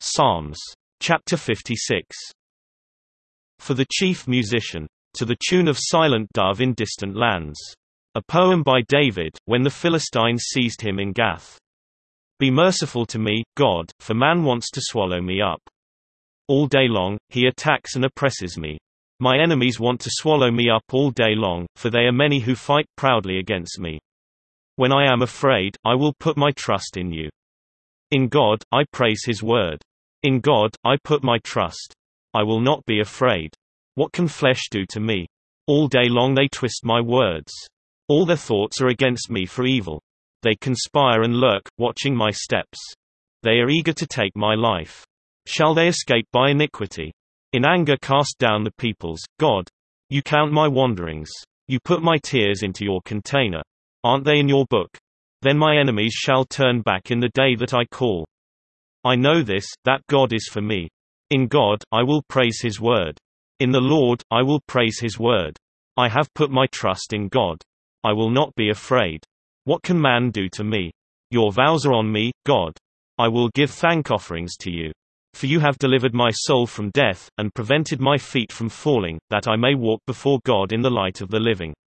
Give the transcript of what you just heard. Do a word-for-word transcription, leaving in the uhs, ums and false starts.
Psalms. Chapter fifty-six. For the chief musician. To the tune of Silent Dove in Distant Lands. A poem by David, when the Philistines seized him in Gath. Be merciful to me, God, for man wants to swallow me up. All day long, he attacks and oppresses me. My enemies want to swallow me up all day long, for they are many who fight proudly against me. When I am afraid, I will put my trust in you. In God, I praise his word. In God, I put my trust. I will not be afraid. What can flesh do to me? All day long they twist my words. All their thoughts are against me for evil. They conspire and lurk, watching my steps. They are eager to take my life. Shall they escape by iniquity? In anger cast down the peoples, God. You count my wanderings. You put my tears into your container. Aren't they in your book? Then my enemies shall turn back in the day that I call. I know this, that God is for me. In God, I will praise his word. In the Lord, I will praise his word. I have put my trust in God. I will not be afraid. What can man do to me? Your vows are on me, God. I will give thank offerings to you. For you have delivered my soul from death, and prevented my feet from falling, that I may walk before God in the light of the living.